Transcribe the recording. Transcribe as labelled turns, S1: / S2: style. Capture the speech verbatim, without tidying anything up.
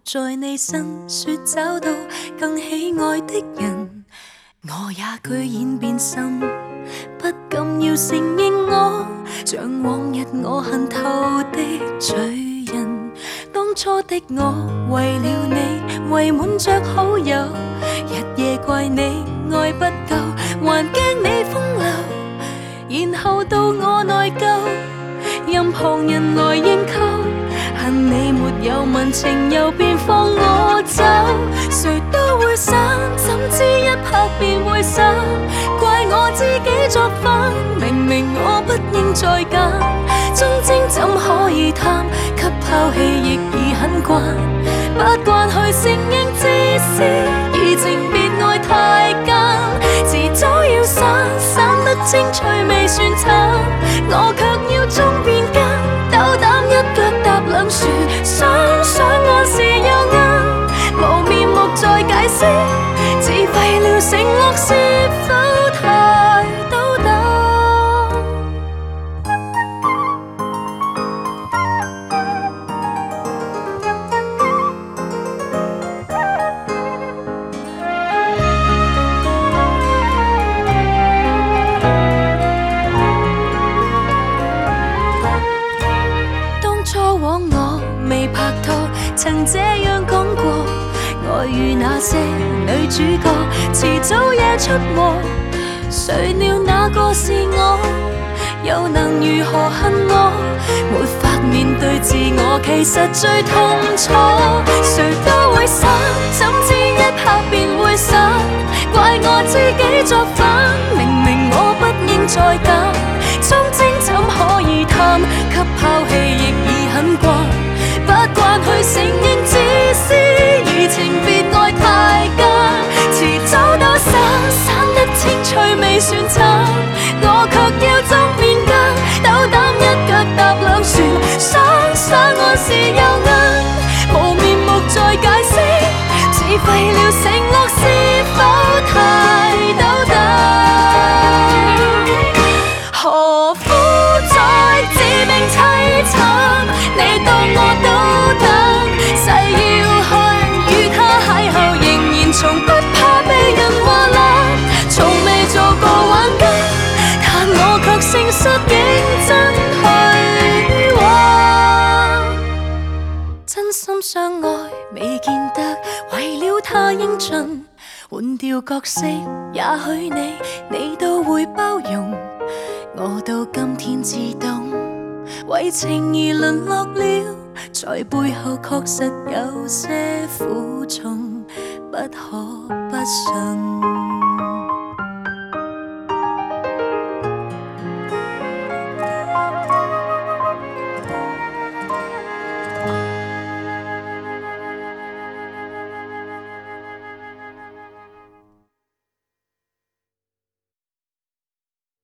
S1: 在你身说找到更喜爱的人，我也居然变心，不敢要承认我像往日我恨透的罪人。当初的我为了你，为满着好友，日夜怪你爱不够，还惊你风流，然後到我內疚，任旁人來認購，恨你沒有問情又便放我走，誰都會想，怎知一拍便會散，怪我自己作反，明明我不應再揀，忠貞怎可以貪，給拋棄亦已很慣，不慣去承認自私，移情別愛太艱，遲早要散，散得精趣未算慘，我卻要終變奸，斗膽一腳踏兩船，想想按時又啱，無面目再解釋，自廢了承諾是否太斗膽？當初往我未拍拖，曾這樣講過，我與那些女主角遲早也出禍，誰料那個是我，又能如何恨我？沒法面對自我，其實最痛楚，誰都會散，怎知一拍便會散，怪我自己作反，明明我不應再揀，忠貞怎可以貪，給拋棄亦已很慣，不慣去承認自私，移情別愛太艱，遲早都散，散得清脆未算慘，我卻要爭變奸，斗膽一腳踏兩船，想想按時又啱，無面目再解釋，自廢了承諾是否太斗膽？何苦再自命凄慘？你當我都等，誓要去與他邂逅，仍然從不怕被人話爛，從未做過玩家，但我卻誠實認真去玩。真心相愛未見得，為了他應盡，換掉角色，也許你你都會包容。我到今天至懂，為情而淪落了，在背後確實有些苦衷，不可不信。